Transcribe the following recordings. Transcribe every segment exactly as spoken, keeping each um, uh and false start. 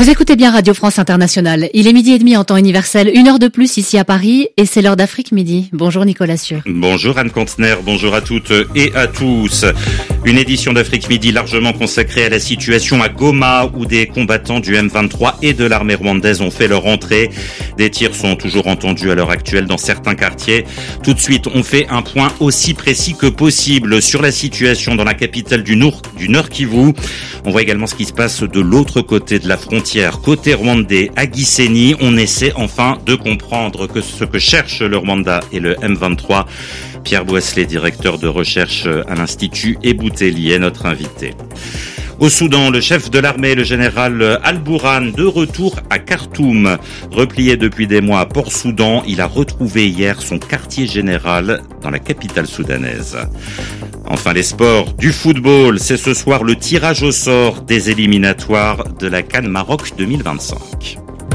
Vous écoutez bien Radio France Internationale. Il est midi et demi en temps universel, une heure de plus ici à Paris, et c'est l'heure d'Afrique Midi. Bonjour Nicolas Sieux. Bonjour Anne Contener, bonjour à toutes et à tous. Une édition d'Afrique Midi largement consacrée à la situation à Goma, où des combattants du M vingt-trois et de l'armée rwandaise ont fait leur entrée. Des tirs sont toujours entendus à l'heure actuelle dans certains quartiers. Tout de suite, on fait un point aussi précis que possible sur la situation dans la capitale du Nord, du Nord Kivu. On voit également ce qui se passe de l'autre côté de la frontière. Côté rwandais, à Gisenyi, on essaie enfin de comprendre que ce que cherche le Rwanda et le M vingt-trois. Pierre Boisselet, directeur de recherche à l'Institut Ebouteli, est notre invité. Au Soudan, le chef de l'armée, le général Al-Bourhan, de retour à Khartoum. Replié depuis des mois à Port-Soudan, il a retrouvé hier son quartier général dans la capitale soudanaise. Enfin, les sports, du football, c'est ce soir le tirage au sort des éliminatoires de la CAN Maroc deux mille vingt-cinq.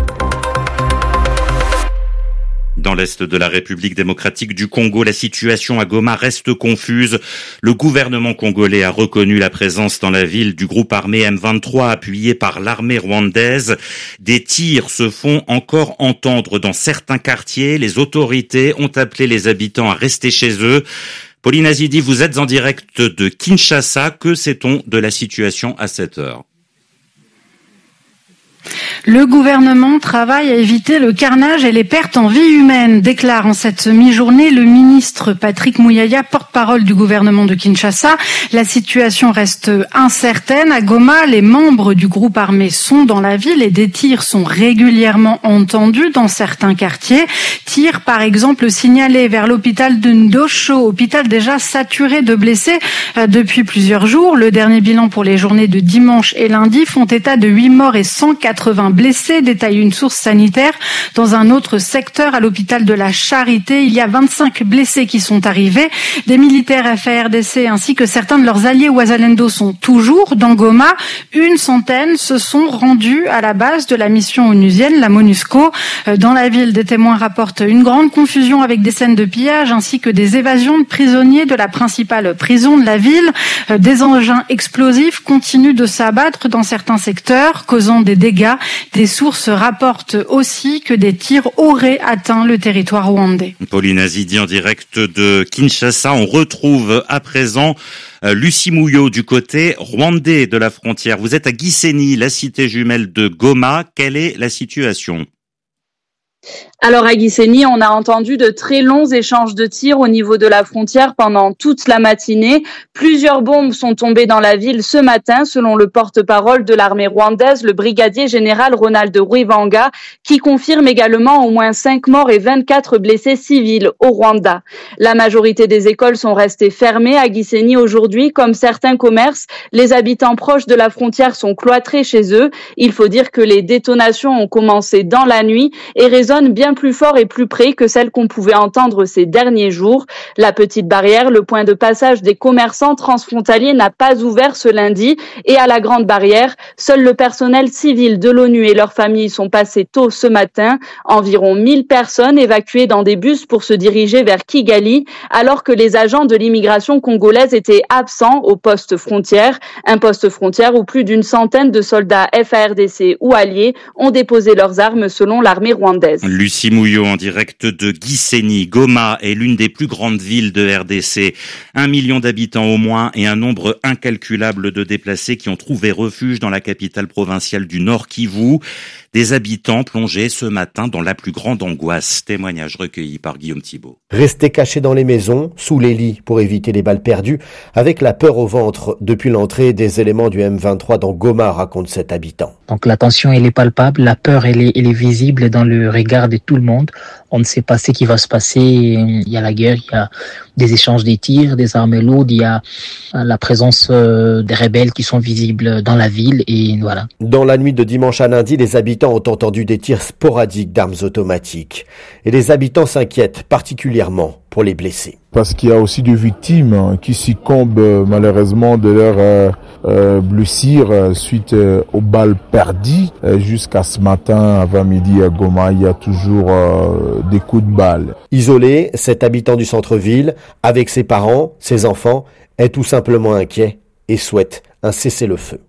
Dans l'est de la République démocratique du Congo, la situation à Goma reste confuse. Le gouvernement congolais a reconnu la présence dans la ville du groupe armé M vingt-trois appuyé par l'armée rwandaise. Des tirs se font encore entendre dans certains quartiers. Les autorités ont appelé les habitants à rester chez eux. Pauline Azidi, vous êtes en direct de Kinshasa. Que sait-on de la situation à cette heure ? Le gouvernement travaille à éviter le carnage et les pertes en vie humaine, déclare en cette mi-journée le ministre Patrick Muyaya, porte-parole du gouvernement de Kinshasa. La situation reste incertaine. À Goma, les membres du groupe armé sont dans la ville et des tirs sont régulièrement entendus dans certains quartiers. Tirs, par exemple, signalés vers l'hôpital de Ndosho, hôpital déjà saturé de blessés depuis plusieurs jours. Le dernier bilan pour les journées de dimanche et lundi font état de huit morts et cent quatre-vingts blessés, détaille une source sanitaire. Dans un autre secteur, à l'hôpital de la Charité, il y a vingt-cinq blessés qui sont arrivés. Des militaires F A R D C ainsi que certains de leurs alliés Ouazalendo sont toujours dans Goma. Une centaine se sont rendus à la base de la mission onusienne, la MONUSCO. Dans la ville, des témoins rapportent une grande confusion avec des scènes de pillage ainsi que des évasions de prisonniers de la principale prison de la ville. Des engins explosifs continuent de s'abattre dans certains secteurs, causant des dégâts. Des sources rapportent aussi que des tirs auraient atteint le territoire rwandais. Pauline Azidi en direct de Kinshasa. On retrouve à présent euh, Lucie Mouillot du côté rwandais de la frontière. Vous êtes à Gisenyi, la cité jumelle de Goma. Quelle est la situation ? Alors à Gisenyi, on a entendu de très longs échanges de tirs au niveau de la frontière pendant toute la matinée. Plusieurs bombes sont tombées dans la ville ce matin, selon le porte-parole de l'armée rwandaise, le brigadier général Ronald Rwivanga, qui confirme également au moins cinq morts et vingt-quatre blessés civils au Rwanda. La majorité des écoles sont restées fermées à Gisenyi aujourd'hui, comme certains commerces. Les habitants proches de la frontière sont cloîtrés chez eux. Il faut dire que les détonations ont commencé dans la nuit et résonnent bien plus fort et plus près que celles qu'on pouvait entendre ces derniers jours. La petite barrière, le point de passage des commerçants transfrontaliers, n'a pas ouvert ce lundi. Et à la grande barrière, seul le personnel civil de l'ONU et leurs familles sont passés tôt ce matin. Environ mille personnes évacuées dans des bus pour se diriger vers Kigali, alors que les agents de l'immigration congolaise étaient absents au poste frontière. Un poste frontière où plus d'une centaine de soldats F A R D C ou alliés ont déposé leurs armes selon l'armée rwandaise. Lucie Mouillot en direct de Gisenyi. Goma est l'une des plus grandes villes de R D C. Un million d'habitants au moins et un nombre incalculable de déplacés qui ont trouvé refuge dans la capitale provinciale du Nord Kivu. Des habitants plongés ce matin dans la plus grande angoisse. Témoignage recueilli par Guillaume Thibault. Restés cachés dans les maisons, sous les lits pour éviter les balles perdues, avec la peur au ventre depuis l'entrée des éléments du M vingt-trois dans Goma, raconte cet habitant. Donc la tension elle est palpable, la peur elle est, elle est visible dans le regard de tout le monde. On ne sait pas ce qui va se passer. Il y a la guerre, il y a des échanges des tirs, des armes lourdes, il y a la présence des rebelles qui sont visibles dans la ville et voilà. Dans la nuit de dimanche à lundi, les habitants ont entendu des tirs sporadiques d'armes automatiques. Et les habitants s'inquiètent particulièrement pour les blessés. Parce qu'il y a aussi des victimes qui succombent malheureusement de leurs euh, euh, blessures suite euh, aux balles perdues. Euh, jusqu'à ce matin, avant midi à Goma, il y a toujours euh, des coups de balle. Isolé, cet habitant du centre-ville, avec ses parents, ses enfants, est tout simplement inquiet et souhaite un cessez-le-feu.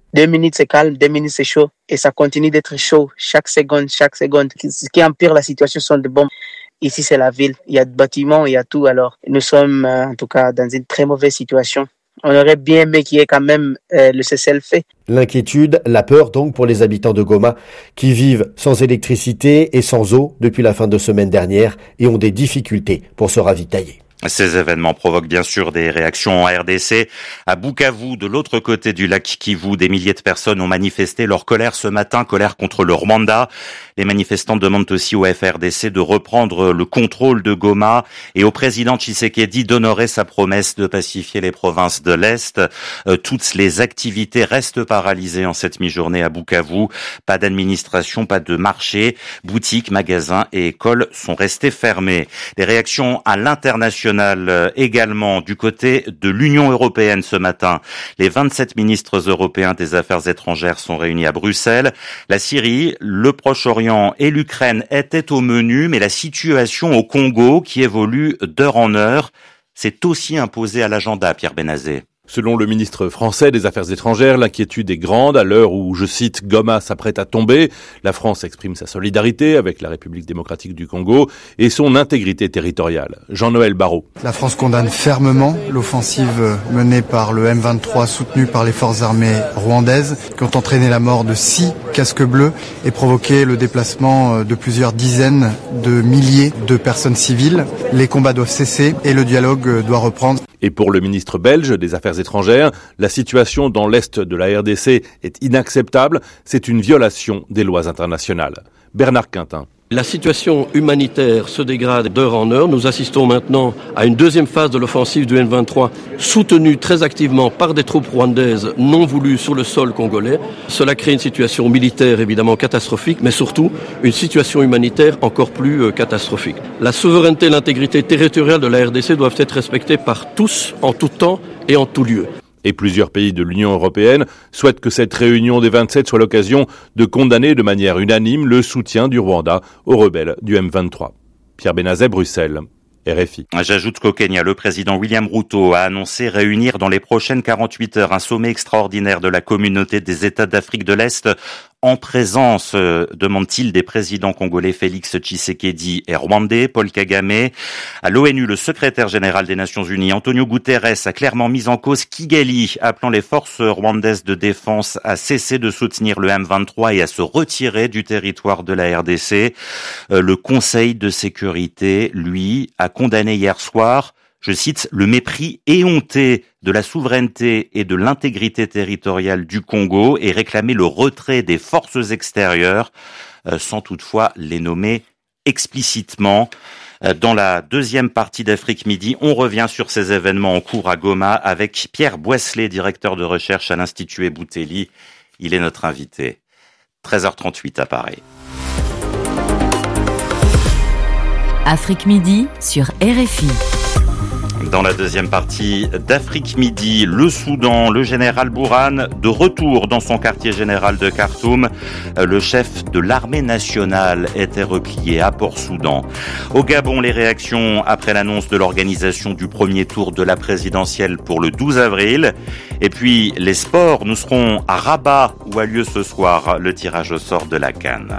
Deux minutes c'est calme, deux minutes c'est chaud. Et ça continue d'être chaud chaque seconde, chaque seconde. Ce qui empire la situation sont des bombes. Ici c'est la ville, il y a des bâtiments, il y a tout. Alors nous sommes euh, en tout cas dans une très mauvaise situation. On aurait bien aimé qu'il y ait quand même euh, le cessez-le-feu. L'inquiétude, la peur donc pour les habitants de Goma qui vivent sans électricité et sans eau depuis la fin de semaine dernière et ont des difficultés pour se ravitailler. Ces événements provoquent bien sûr des réactions en R D C. À Bukavu, de l'autre côté du lac Kivu, des milliers de personnes ont manifesté leur colère ce matin, colère contre le Rwanda. Les manifestants demandent aussi au F R D C de reprendre le contrôle de Goma et au président Tshisekedi d'honorer sa promesse de pacifier les provinces de l'Est. Euh, toutes les activités restent paralysées en cette mi-journée à Bukavu. Pas d'administration, pas de marché. Boutiques, magasins et écoles sont restés fermés. Des réactions à l'international également du côté de l'Union européenne ce matin. Les vingt-sept ministres européens des Affaires étrangères sont réunis à Bruxelles. La Syrie, le Proche-Orient et l'Ukraine étaient au menu, mais la situation au Congo, qui évolue d'heure en heure, s'est aussi imposée à l'agenda, Pierre Benazé. Selon le ministre français des Affaires étrangères, l'inquiétude est grande à l'heure où, je cite, Goma s'apprête à tomber. La France exprime sa solidarité avec la République démocratique du Congo et son intégrité territoriale. Jean-Noël Barrot. La France condamne fermement l'offensive menée par le M vingt-trois soutenue par les forces armées rwandaises qui ont entraîné la mort de six casques bleus et provoqué le déplacement de plusieurs dizaines de milliers de personnes civiles. Les combats doivent cesser et le dialogue doit reprendre. Et pour le ministre belge des Affaires étrangères, la situation dans l'est de la R D C est inacceptable. C'est une violation des lois internationales. Bernard Quintin. La situation humanitaire se dégrade d'heure en heure. Nous assistons maintenant à une deuxième phase de l'offensive du M vingt-trois, soutenue très activement par des troupes rwandaises non voulues sur le sol congolais. Cela crée une situation militaire évidemment catastrophique, mais surtout une situation humanitaire encore plus catastrophique. La souveraineté et l'intégrité territoriale de la R D C doivent être respectées par tous, en tout temps et en tout lieu. Et plusieurs pays de l'Union européenne souhaitent que cette réunion des vingt-sept soit l'occasion de condamner de manière unanime le soutien du Rwanda aux rebelles du M vingt-trois. Pierre Benazet, Bruxelles. R F I. J'ajoute qu'au Kenya, le président William Ruto a annoncé réunir dans les prochaines quarante-huit heures un sommet extraordinaire de la communauté des États d'Afrique de l'Est en présence, euh, demande-t-il, des présidents congolais Félix Tshisekedi et rwandais Paul Kagame. À l'ONU, le secrétaire général des Nations Unies, Antonio Guterres, a clairement mis en cause Kigali, appelant les forces rwandaises de défense à cesser de soutenir le M vingt-trois et à se retirer du territoire de la R D C. Euh, le Conseil de sécurité, lui, a condamné hier soir, je cite, le mépris éhonté de la souveraineté et de l'intégrité territoriale du Congo et réclamé le retrait des forces extérieures, euh, sans toutefois les nommer explicitement. Euh, dans la deuxième partie d'Afrique Midi, on revient sur ces événements en cours à Goma avec Pierre Boisselet, directeur de recherche à l'Institut Ebouteli. Il est notre invité. treize heures trente-huit à Paris. Afrique Midi sur R F I. Dans la deuxième partie d'Afrique Midi, le Soudan, le général Bourhan, de retour dans son quartier général de Khartoum. Le chef de l'armée nationale était replié à Port-Soudan. Au Gabon, les réactions après l'annonce de l'organisation du premier tour de la présidentielle pour le douze avril. Et puis, les sports, nous serons à Rabat où a lieu ce soir le tirage au sort de la CAN.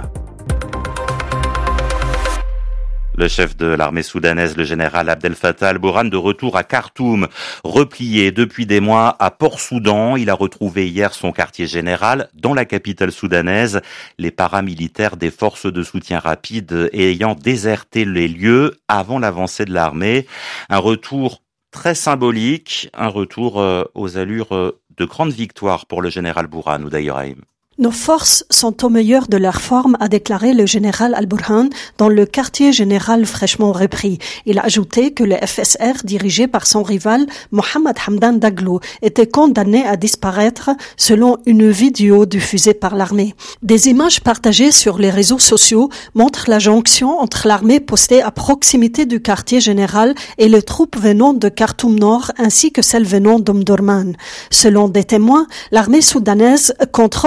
Le chef de l'armée soudanaise, le général Abdel Fattah al-Burhan, de retour à Khartoum, replié depuis des mois à Port-Soudan. Il a retrouvé hier son quartier général dans la capitale soudanaise, les paramilitaires des forces de soutien rapide ayant déserté les lieux avant l'avancée de l'armée. Un retour très symbolique, un retour aux allures de grande victoire pour le général Burhan ou Daïraïm. Nos forces sont au meilleur de leur forme, a déclaré le général Al-Burhan dans le quartier général fraîchement repris. Il a ajouté que le F S R, dirigé par son rival Mohamed Hamdan Daglo, était condamné à disparaître selon une vidéo diffusée par l'armée. Des images partagées sur les réseaux sociaux montrent la jonction entre l'armée postée à proximité du quartier général et les troupes venant de Khartoum Nord ainsi que celles venant d'Omdurman. Selon des témoins, l'armée soudanaise contrôle désormais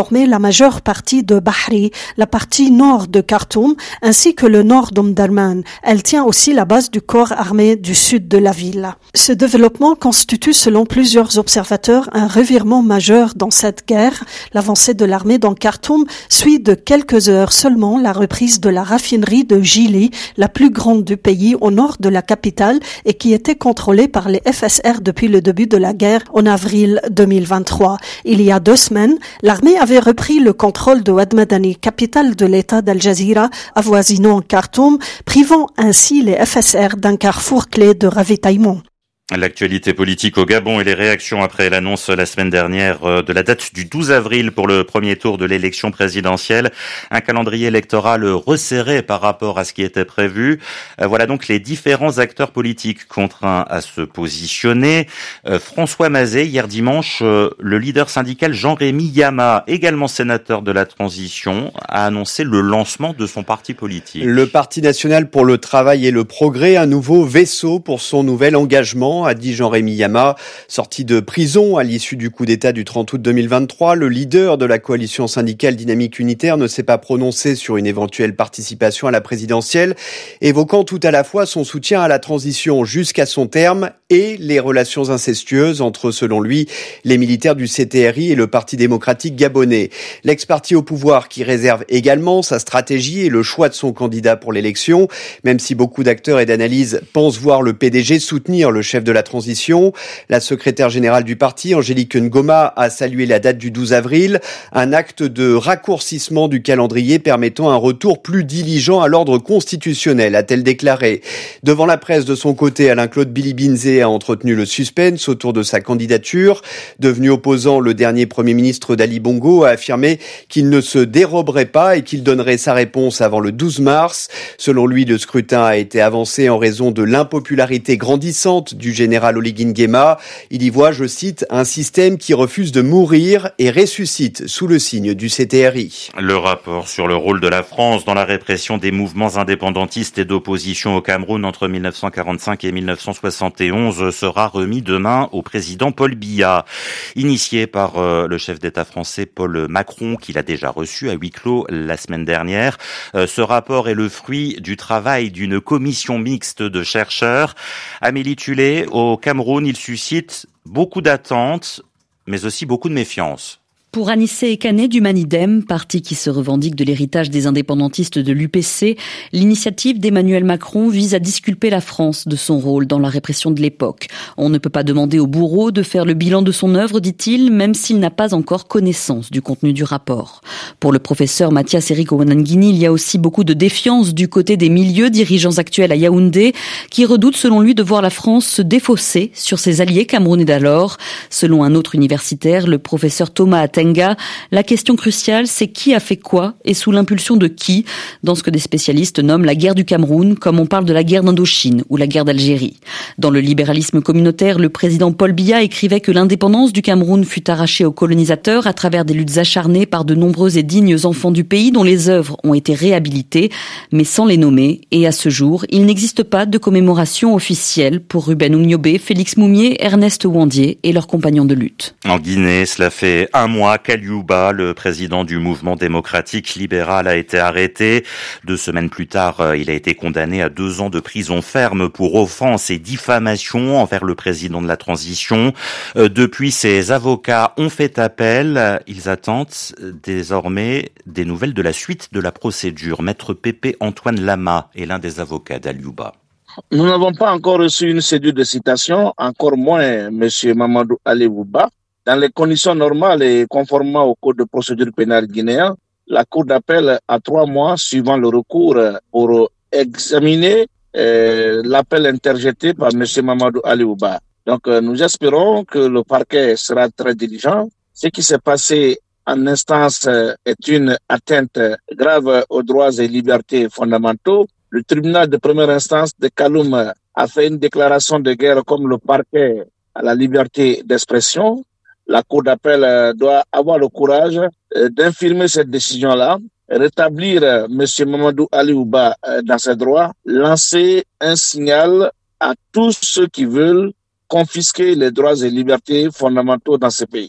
former la majeure partie de Bahri, la partie nord de Khartoum, ainsi que le nord d'Omdurman. Elle tient aussi la base du corps armé du sud de la ville. Ce développement constitue, selon plusieurs observateurs, un revirement majeur dans cette guerre. L'avancée de l'armée dans Khartoum suit de quelques heures seulement la reprise de la raffinerie de Gili, la plus grande du pays au nord de la capitale et qui était contrôlée par les F S R depuis le début de la guerre en avril deux mille vingt-trois. Il y a deux semaines, l'armée avait repris le contrôle de Wad Madani, capitale de l'État d'Al Jazeera, avoisinant Khartoum, privant ainsi les F S R d'un carrefour clé de ravitaillement. L'actualité politique au Gabon et les réactions après l'annonce la semaine dernière de la date du douze avril pour le premier tour de l'élection présidentielle. Un calendrier électoral resserré par rapport à ce qui était prévu. Voilà donc les différents acteurs politiques contraints à se positionner. François Mazet, hier dimanche, le leader syndical Jean-Rémy Yama, également sénateur de la transition, a annoncé le lancement de son parti politique. Le Parti national pour le travail et le progrès, un nouveau vaisseau pour son nouvel engagement, a dit Jean-Rémy Yama. Sorti de prison à l'issue du coup d'État du trente août deux mille vingt-trois, le leader de la coalition syndicale Dynamique Unitaire ne s'est pas prononcé sur une éventuelle participation à la présidentielle, évoquant tout à la fois son soutien à la transition jusqu'à son terme et les relations incestueuses entre, selon lui, les militaires du C T R I et le Parti démocratique gabonais. L'ex-parti au pouvoir qui réserve également sa stratégie et le choix de son candidat pour l'élection, même si beaucoup d'acteurs et d'analyses pensent voir le P D G soutenir le chef de la transition. La secrétaire générale du parti, Angélique Ngoma, a salué la date du douze avril, un acte de raccourcissement du calendrier permettant un retour plus diligent à l'ordre constitutionnel, a-t-elle déclaré. Devant la presse de son côté, Alain-Claude Bilibinzé a entretenu le suspense autour de sa candidature. Devenu opposant, le dernier Premier ministre d'Ali Bongo a affirmé qu'il ne se déroberait pas et qu'il donnerait sa réponse avant le douze mars. Selon lui, le scrutin a été avancé en raison de l'impopularité grandissante du général Oligui Nguema. Il y voit, je cite, un système qui refuse de mourir et ressuscite sous le signe du C T R I. Le rapport sur le rôle de la France dans la répression des mouvements indépendantistes et d'opposition au Cameroun entre mille neuf cent quarante-cinq et mille neuf cent soixante et onze sera remis demain au président Paul Biya. Initié par euh, le chef d'État français Paul Macron, qu'il a déjà reçu à huis clos la semaine dernière. Euh, ce rapport est le fruit du travail d'une commission mixte de chercheurs. Amélie Tullet, au Cameroun, il suscite beaucoup d'attentes, mais aussi beaucoup de méfiance. Pour Anissé Ekané du Manidem, parti qui se revendique de l'héritage des indépendantistes de l'U P C, l'initiative d'Emmanuel Macron vise à disculper la France de son rôle dans la répression de l'époque. On ne peut pas demander au bourreau de faire le bilan de son œuvre, dit-il, même s'il n'a pas encore connaissance du contenu du rapport. Pour le professeur Mathias Eric Ouanangini, il y a aussi beaucoup de défiance du côté des milieux dirigeants actuels à Yaoundé, qui redoutent selon lui de voir la France se défausser sur ses alliés camerounais d'alors. Selon un autre universitaire, le professeur Thomas Atten, la question cruciale, c'est qui a fait quoi et sous l'impulsion de qui, dans ce que des spécialistes nomment la guerre du Cameroun, comme on parle de la guerre d'Indochine ou la guerre d'Algérie. Dans le libéralisme communautaire, le président Paul Biya écrivait que l'indépendance du Cameroun fut arrachée aux colonisateurs à travers des luttes acharnées par de nombreux et dignes enfants du pays dont les œuvres ont été réhabilitées, mais sans les nommer. Et à ce jour, il n'existe pas de commémoration officielle pour Ruben Oumniobé, Félix Moumié, Ernest Ouandier et leurs compagnons de lutte. En Guinée, cela fait un mois Kaliouba, le président du mouvement démocratique libéral, a été arrêté. Deux semaines plus tard, il a été condamné à deux ans de prison ferme pour offense et diffamation envers le président de la transition. Depuis, ses avocats ont fait appel. Ils attendent désormais des nouvelles de la suite de la procédure. Maître Pépé Antoine Lama est l'un des avocats d'Aliouba. Nous n'avons pas encore reçu une cédule de citation, encore moins M. Mamadou Aliouba. Dans les conditions normales et conformément au code de procédure pénale guinéen, la Cour d'appel a trois mois suivant le recours pour examiner euh, l'appel interjeté par M. Mamadou Aliouba. Donc euh, nous espérons que le parquet sera très diligent. Ce qui s'est passé en instance euh, est une atteinte grave aux droits et libertés fondamentaux. Le tribunal de première instance de Kaloum a fait une déclaration de guerre comme le parquet à la liberté d'expression. La Cour d'appel doit avoir le courage d'infirmer cette décision-là, rétablir M. Mamadou Aliouba dans ses droits, lancer un signal à tous ceux qui veulent confisquer les droits et libertés fondamentaux dans ce pays.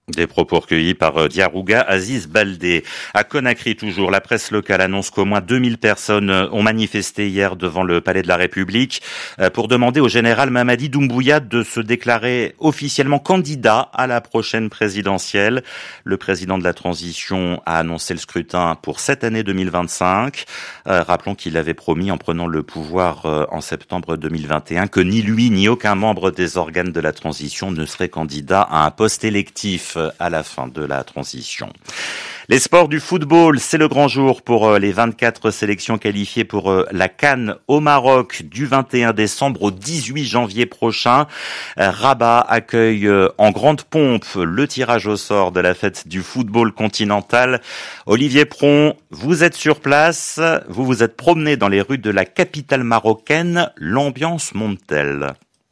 Des propos recueillis par Diarouga Aziz Baldé. À Conakry toujours, la presse locale annonce qu'au moins deux mille personnes ont manifesté hier devant le Palais de la République pour demander au général Mamadi Doumbouya de se déclarer officiellement candidat à la prochaine présidentielle. Le président de la transition a annoncé le scrutin pour cette année deux mille vingt-cinq. Euh, rappelons qu'il avait promis en prenant le pouvoir euh, en septembre deux mille vingt et un que ni lui ni aucun membre des organes de la transition ne serait candidat à un poste électif à la fin de la transition. Les sports du football, c'est le grand jour pour les vingt-quatre sélections qualifiées pour la CAN au Maroc du vingt et un décembre au dix-huit janvier prochain. Rabat accueille en grande pompe le tirage au sort de la fête du football continental. Olivier Pron, vous êtes sur place, vous vous êtes promené dans les rues de la capitale marocaine. L'ambiance monte-t-elle ?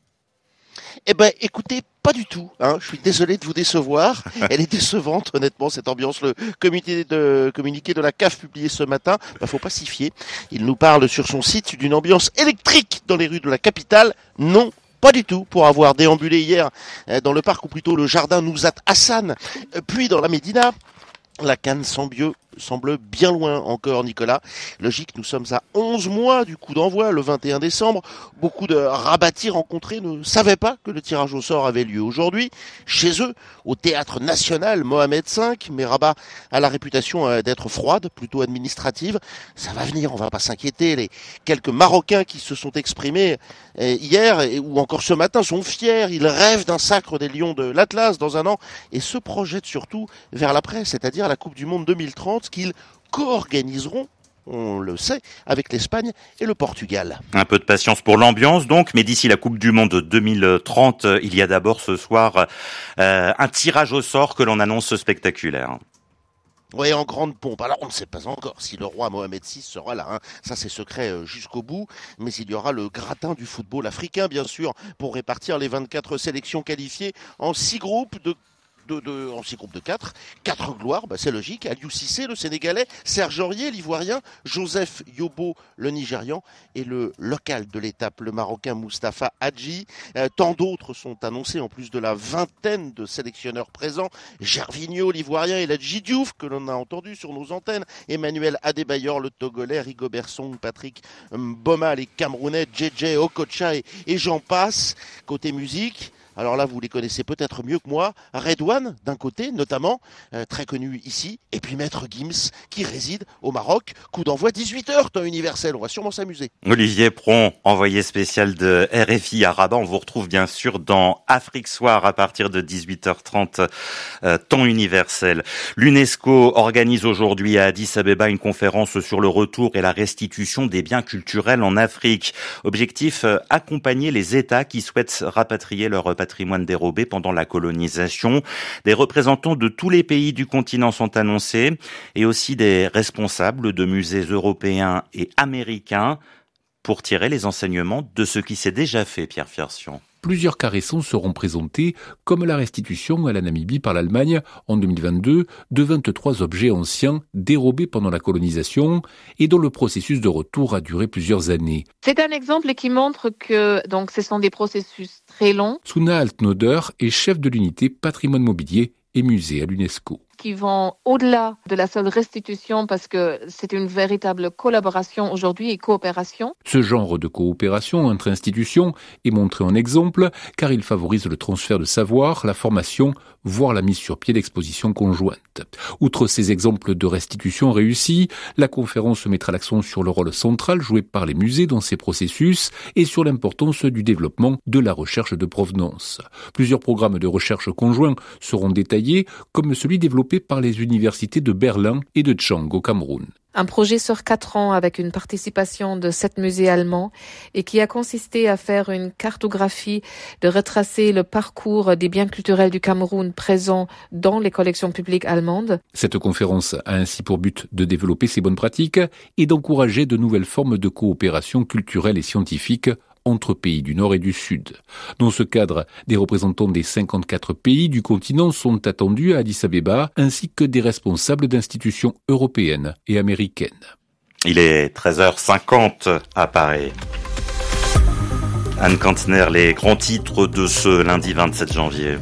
Eh ben, écoutez, pas du tout. Hein. Je suis désolé de vous décevoir. Elle est décevante, honnêtement, cette ambiance. Le comité de communiqué de la C A F publié ce matin, bah, faut pas s'y fier. Il nous parle sur son site d'une ambiance électrique dans les rues de la capitale. Non. Pas du tout, pour avoir déambulé hier dans le parc, ou plutôt le jardin Nouzat Hassan, puis dans la Médina. La CAN semble, semble bien loin encore, Nicolas. Logique, nous sommes à onze mois du coup d'envoi, le vingt et un décembre. Beaucoup de rabattis rencontrés ne savaient pas que le tirage au sort avait lieu aujourd'hui. Chez eux, au Théâtre National Mohamed cinq, mais Rabat a la réputation d'être froide, plutôt administrative. Ça va venir, on va pas s'inquiéter. Les quelques Marocains qui se sont exprimés hier ou encore ce matin sont fiers. Ils rêvent d'un sacre des Lions de l'Atlas dans un an et se projettent surtout vers l'après, c'est-à-dire la Coupe du Monde deux mille trente qu'ils co-organiseront, on le sait, avec l'Espagne et le Portugal. Un peu de patience pour l'ambiance donc, mais d'ici la Coupe du Monde deux mille trente, il y a d'abord ce soir euh, un tirage au sort que l'on annonce spectaculaire. Oui, en grande pompe. Alors, on ne sait pas encore si le roi Mohamed six sera là. Hein. Ça, c'est secret euh, jusqu'au bout. Mais il y aura le gratin du football africain, bien sûr, pour répartir les vingt-quatre sélections qualifiées en six groupes de De, de, en six groupes de quatre, quatre gloires, bah c'est logique. Aliou Cissé, le Sénégalais, Serge Aurier, l'Ivoirien, Joseph Yobo, le Nigérian, et le local de l'étape, le Marocain Mustapha Hadji. Euh, tant d'autres sont annoncés, en plus de la vingtaine de sélectionneurs présents. Gervinho, l'Ivoirien, et Ladji Diouf, que l'on a entendu sur nos antennes. Emmanuel Adebayor, le Togolais, Rigobert Song, Patrick Mboma, les Camerounais, J J Okocha, et, et j'en passe. Côté musique, alors là, vous les connaissez peut-être mieux que moi. Redouane, d'un côté, notamment, euh, très connu ici. Et puis Maître Gims, qui réside au Maroc. Coup d'envoi dix-huit heures, temps universel. On va sûrement s'amuser. Olivier Pron, envoyé spécial de R F I à Rabat. On vous retrouve bien sûr dans Afrique Soir à partir de dix-huit heures trente, euh, temps universel. L'UNESCO organise aujourd'hui à Addis Abeba une conférence sur le retour et la restitution des biens culturels en Afrique. Objectif, euh, accompagner les États qui souhaitent rapatrier leur patrimoine dérobé pendant la colonisation. Des représentants de tous les pays du continent sont annoncés et aussi des responsables de musées européens et américains pour tirer les enseignements de ce qui s'est déjà fait, Pierre Fiercian. Plusieurs cas récents seront présentés, comme la restitution à la Namibie par l'Allemagne en deux mille vingt-deux de vingt-trois objets anciens dérobés pendant la colonisation et dont le processus de retour a duré plusieurs années. C'est un exemple qui montre que donc ce sont des processus très longs. Suna Altnoder est chef de l'unité patrimoine mobilier et musée à l'UNESCO. Qui vont au-delà de la seule restitution parce que c'est une véritable collaboration aujourd'hui et coopération. Ce genre de coopération entre institutions est montré en exemple car il favorise le transfert de savoir, la formation, voire la mise sur pied d'expositions conjointes. Outre ces exemples de restitution réussie, la conférence mettra l'accent sur le rôle central joué par les musées dans ces processus et sur l'importance du développement de la recherche de provenance. Plusieurs programmes de recherche conjoints seront détaillés comme celui développé par les universités de Berlin et de Tchang au Cameroun. Un projet sur quatre ans avec une participation de sept musées allemands et qui a consisté à faire une cartographie, de retracer le parcours des biens culturels du Cameroun présents dans les collections publiques allemandes. Cette conférence a ainsi pour but de développer ces bonnes pratiques et d'encourager de nouvelles formes de coopération culturelle et scientifique entre pays du Nord et du Sud. Dans ce cadre, des représentants des cinquante-quatre pays du continent sont attendus à Addis Abeba, ainsi que des responsables d'institutions européennes et américaines. Il est treize heures cinquante à Paris. Anne Kantner, les grands titres de ce lundi vingt-sept janvier.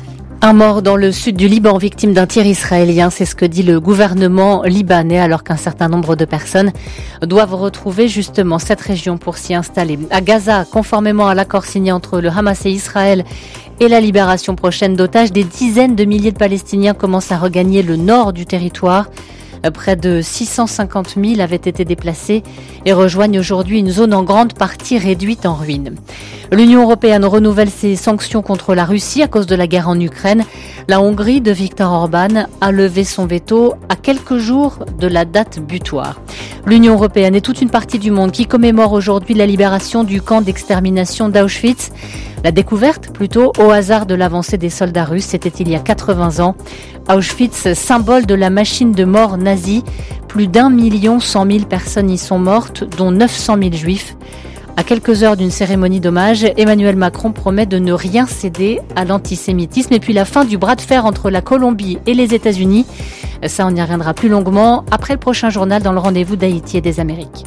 Un mort dans le sud du Liban, victime d'un tir israélien, c'est ce que dit le gouvernement libanais, alors qu'un certain nombre de personnes doivent retrouver justement cette région pour s'y installer. À Gaza, conformément à l'accord signé entre le Hamas et Israël et la libération prochaine d'otages, des dizaines de milliers de Palestiniens commencent à regagner le nord du territoire. Près de six cent cinquante mille avaient été déplacés et rejoignent aujourd'hui une zone en grande partie réduite en ruine. L'Union européenne renouvelle ses sanctions contre la Russie à cause de la guerre en Ukraine. La Hongrie de Viktor Orban a levé son veto à quelques jours de la date butoir. L'Union européenne et toute une partie du monde qui commémore aujourd'hui la libération du camp d'extermination d'Auschwitz. La découverte, plutôt, au hasard de l'avancée des soldats russes, c'était il y a quatre-vingts ans. Auschwitz, symbole de la machine de mort nazie. Plus d'un million cent mille personnes y sont mortes, dont neuf cent mille juifs. À quelques heures d'une cérémonie d'hommage, Emmanuel Macron promet de ne rien céder à l'antisémitisme. Et puis la fin du bras de fer entre la Colombie et les États-Unis. Ça, on y reviendra plus longuement après le prochain journal dans le rendez-vous d'Haïti et des Amériques.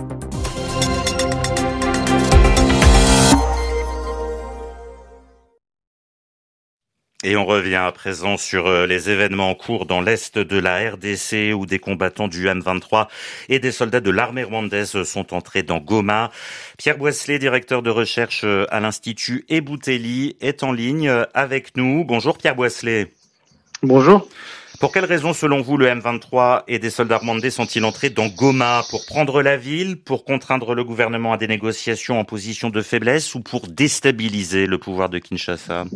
Et on revient à présent sur les événements en cours dans l'est de la R D C où des combattants du M vingt-trois et des soldats de l'armée rwandaise sont entrés dans Goma. Pierre Boisselet, directeur de recherche à l'Institut Eboutelli, est en ligne avec nous. Bonjour Pierre Boisselet. Bonjour. Pour quelles raisons, selon vous, le M vingt-trois et des soldats rwandais sont-ils entrés dans Goma? Pour prendre la ville, pour contraindre le gouvernement à des négociations en position de faiblesse ou pour déstabiliser le pouvoir de Kinshasa?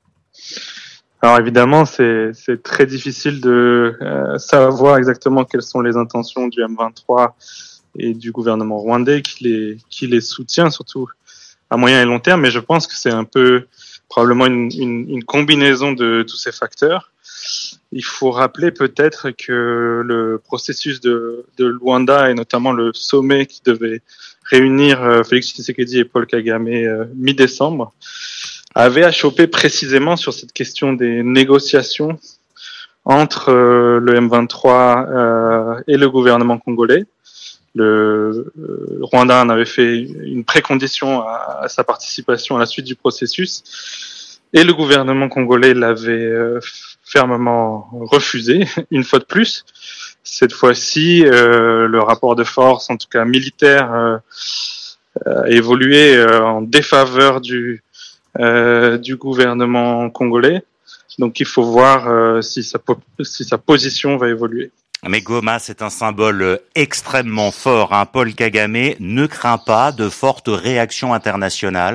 Alors évidemment, c'est, c'est très difficile de euh, savoir exactement quelles sont les intentions du M vingt-trois et du gouvernement rwandais qui les, qui les soutient, surtout à moyen et long terme. Mais je pense que c'est un peu probablement une, une, une combinaison de tous ces facteurs. Il faut rappeler peut-être que le processus de, de Luanda et notamment le sommet qui devait réunir euh, Félix Tshisekedi et Paul Kagame euh, mi-décembre avait achoppé précisément sur cette question des négociations entre euh, le M vingt-trois euh, et le gouvernement congolais. Le, le Rwanda en avait fait une précondition à, à sa participation à la suite du processus et le gouvernement congolais l'avait euh, fermement refusé, une fois de plus. Cette fois-ci, euh, le rapport de force, en tout cas militaire, euh, a évolué euh, en défaveur du Euh, du gouvernement congolais. Donc il faut voir euh, si, sa po- si sa position va évoluer. Mais Goma, c'est un symbole extrêmement fort. Hein. Paul Kagame ne craint pas de fortes réactions internationales.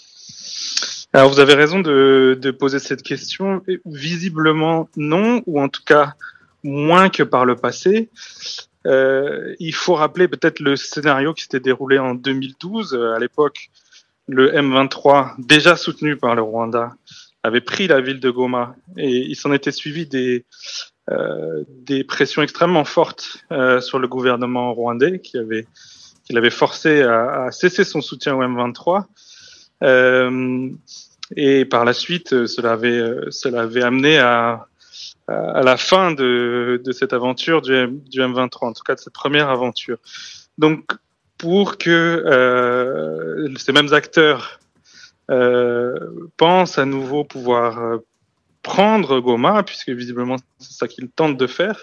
Alors vous avez raison de, de poser cette question. Visiblement non, ou en tout cas moins que par le passé. Euh, il faut rappeler peut-être le scénario qui s'était déroulé en deux mille douze. À l'époque, le M vingt-trois, déjà soutenu par le Rwanda, avait pris la ville de Goma et il s'en était suivi des, euh, des pressions extrêmement fortes euh, sur le gouvernement rwandais qui avait, qui l'avait forcé à, à cesser son soutien au M vingt-trois. Euh, et par la suite, cela avait, cela avait amené à, à la fin de, de cette aventure du, M, du M vingt-trois, en tout cas de cette première aventure. Donc, pour que euh, ces mêmes acteurs euh, pensent à nouveau pouvoir euh, prendre Goma, puisque visiblement c'est ça qu'ils tentent de faire,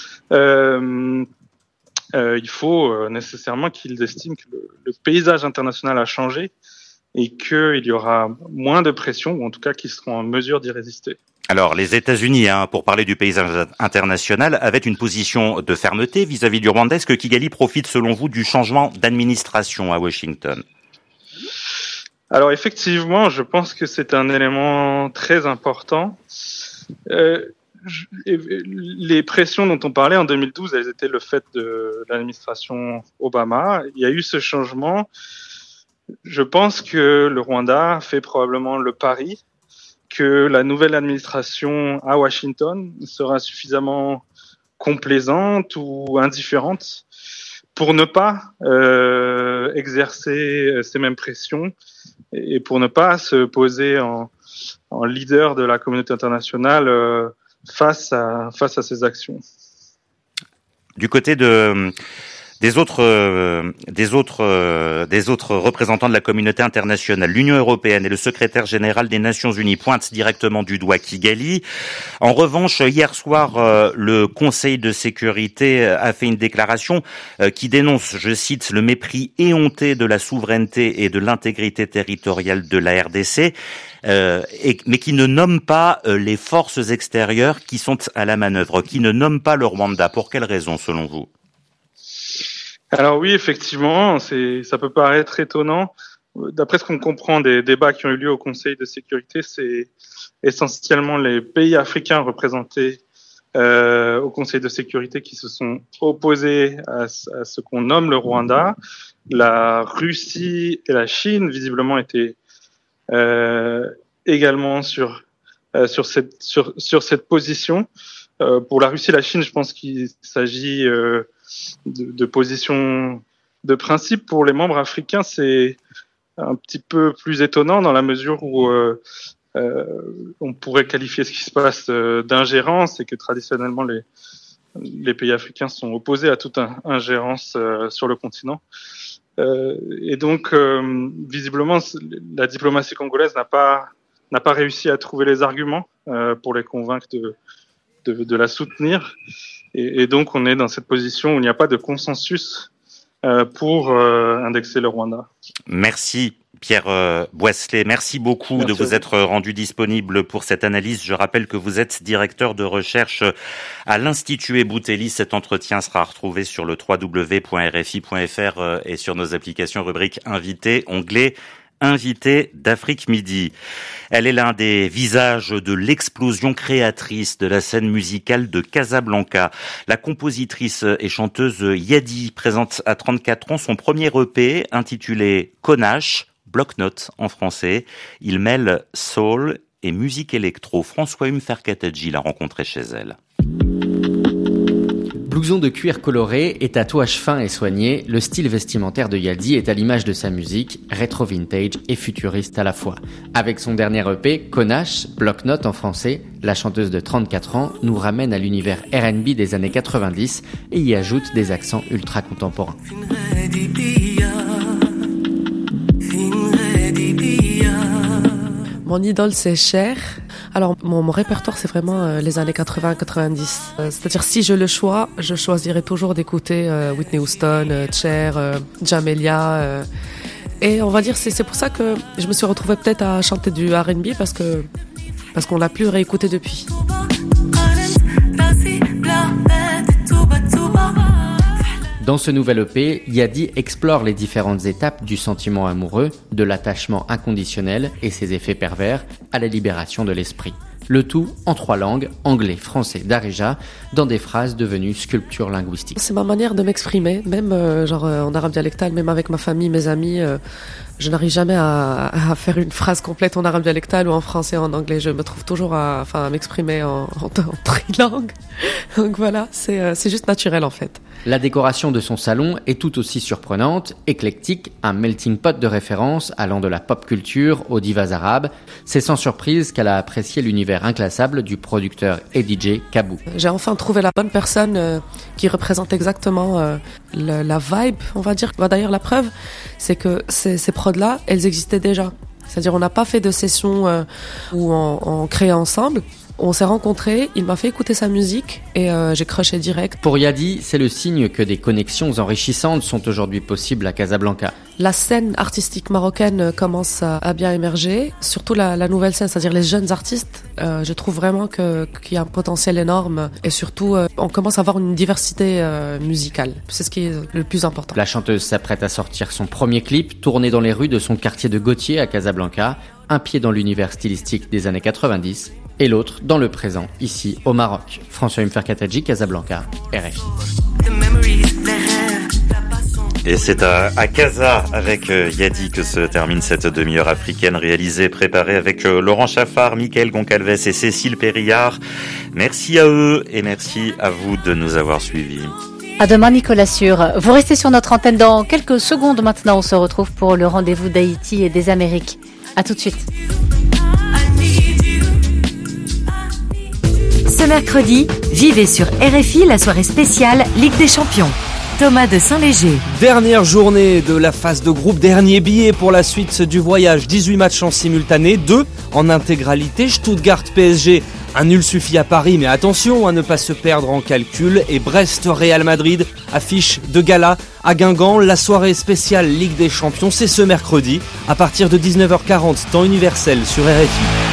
euh, euh, il faut euh, nécessairement qu'ils estiment que le, le paysage international a changé et qu'il y aura moins de pression, ou en tout cas qu'ils seront en mesure d'y résister. Alors, les États-Unis, hein, pour parler du paysage international, avaient une position de fermeté vis-à-vis du Rwanda. Est-ce que Kigali profite, selon vous, du changement d'administration à Washington? Alors, effectivement, je pense que c'est un élément très important. Euh, je, les pressions dont on parlait en deux mille douze, elles étaient le fait de l'administration Obama. Il y a eu ce changement. Je pense que le Rwanda fait probablement le pari que la nouvelle administration à Washington sera suffisamment complaisante ou indifférente pour ne pas euh, exercer ces mêmes pressions et pour ne pas se poser en, en leader de la communauté internationale euh, face à face à ces actions. Du côté de Des autres, euh, des autres, euh, des autres représentants de la communauté internationale, l'Union européenne et le secrétaire général des Nations Unies pointent directement du doigt Kigali. En revanche, hier soir, euh, le Conseil de sécurité a fait une déclaration euh, qui dénonce, je cite, le mépris éhonté de la souveraineté et de l'intégrité territoriale de la R D C. Euh, et, mais qui ne nomme pas euh, les forces extérieures qui sont à la manœuvre, qui ne nomme pas le Rwanda. Pour quelle raison, selon vous? Alors oui, effectivement, c'est, ça peut paraître étonnant. D'après ce qu'on comprend des débats qui ont eu lieu au Conseil de sécurité, c'est essentiellement les pays africains représentés euh, au Conseil de sécurité qui se sont opposés à, à ce qu'on nomme le Rwanda. La Russie et la Chine, visiblement, étaient euh, également sur euh, sur cette sur sur cette position. Euh, pour la Russie et la Chine, je pense qu'il s'agit euh, de, de positions de principe. Pour les membres africains, c'est un petit peu plus étonnant dans la mesure où euh, euh, on pourrait qualifier ce qui se passe euh, d'ingérence et que traditionnellement les les pays africains sont opposés à toute un, ingérence euh, sur le continent. Euh, et donc, euh, visiblement, la diplomatie congolaise n'a pas n'a pas réussi à trouver les arguments euh, pour les convaincre de de, de la soutenir. Et, et donc, on est dans cette position où il n'y a pas de consensus euh, pour euh, indexer le Rwanda. Merci. Pierre euh, Boisselet, merci beaucoup merci de vous, vous être rendu disponible pour cette analyse. Je rappelle que vous êtes directeur de recherche à l'Institut Ebouteli. Cet entretien sera retrouvé sur le w w w point r f i point f r et sur nos applications rubrique Invité, onglet Invité d'Afrique Midi. Elle est l'un des visages de l'explosion créatrice de la scène musicale de Casablanca. La compositrice et chanteuse Yadi présente à trente-quatre ans son premier E P intitulé Konache, bloc-notes en français. Il mêle soul et musique électro. François-Hume Ferkatadji l'a rencontré chez elle. Blouson de cuir coloré et tatouage fin et soigné, le style vestimentaire de Yadi est à l'image de sa musique, rétro-vintage et futuriste à la fois. Avec son dernier E P, Konache, bloc-notes en français, la chanteuse de trente-quatre ans nous ramène à l'univers R and B des années quatre-vingt-dix et y ajoute des accents ultra contemporains. Mon idole, c'est Cher. Alors, mon, mon répertoire, c'est vraiment euh, les années quatre-vingts quatre-vingt-dix. Euh, c'est-à-dire, si je le choisis, je choisirais toujours d'écouter euh, Whitney Houston, euh, Cher, euh, Jamelia. Euh, et on va dire, c'est, c'est pour ça que je me suis retrouvée peut-être à chanter du R and B parce que parce qu'on l'a plus réécouté depuis. Dans ce nouvel E P, Yadi explore les différentes étapes du sentiment amoureux, de l'attachement inconditionnel et ses effets pervers à la libération de l'esprit. Le tout en trois langues, anglais, français, darija, dans des phrases devenues sculptures linguistiques. C'est ma manière de m'exprimer, même euh, genre euh, en arabe dialectal, même avec ma famille, mes amis. Euh, je n'arrive jamais à, à faire une phrase complète en arabe dialectal ou en français ou en anglais. Je me trouve toujours à, enfin, à m'exprimer en, en, en trilingue. Donc voilà, c'est, euh, c'est juste naturel en fait. La décoration de son salon est tout aussi surprenante, éclectique, un melting pot de références allant de la pop culture aux divas arabes. C'est sans surprise qu'elle a apprécié l'univers inclassable du producteur et D J Kabou. J'ai enfin trouvé la bonne personne euh, qui représente exactement euh, le, la vibe, on va dire. Bah, d'ailleurs, la preuve, c'est que ces, ces prods-là, elles existaient déjà. C'est-à-dire, on n'a pas fait de session euh, où on, on créait ensemble. On s'est rencontrés, il m'a fait écouter sa musique et euh, j'ai crushé direct. Pour Yadi, c'est le signe que des connexions enrichissantes sont aujourd'hui possibles à Casablanca. La scène artistique marocaine commence à, à bien émerger, surtout la, la nouvelle scène, c'est-à-dire les jeunes artistes. Euh, je trouve vraiment que, qu'il y a un potentiel énorme et surtout euh, on commence à avoir une diversité euh, musicale. C'est ce qui est le plus important. La chanteuse s'apprête à sortir son premier clip, tourné dans les rues de son quartier de Gautier à Casablanca, un pied dans l'univers stylistique des années quatre-vingt-dix et l'autre dans le présent, ici au Maroc. François-Hume Ferkatadji, Casablanca, R F I. Et c'est à, à Casa avec euh, Yadi que se termine cette demi-heure africaine réalisée, préparée avec euh, Laurent Chaffard, Mickaël Goncalves et Cécile Périllard. Merci à eux et merci à vous de nous avoir suivis. À demain, Nicolas Sûr. Vous restez sur notre antenne dans quelques secondes maintenant. On se retrouve pour le rendez-vous d'Haïti et des Amériques. À tout de suite. Ce mercredi, vivez sur R F I la soirée spéciale Ligue des Champions. Thomas de Saint-Léger. Dernière journée de la phase de groupe, dernier billet pour la suite du voyage. dix-huit matchs en simultané, deux en intégralité. Stuttgart P S G, un nul suffit à Paris, mais attention à ne pas se perdre en calcul. Et Brest Real Madrid, affiche de gala à Guingamp. La soirée spéciale Ligue des Champions, c'est ce mercredi à partir de dix-neuf heures quarante, temps universel sur R F I.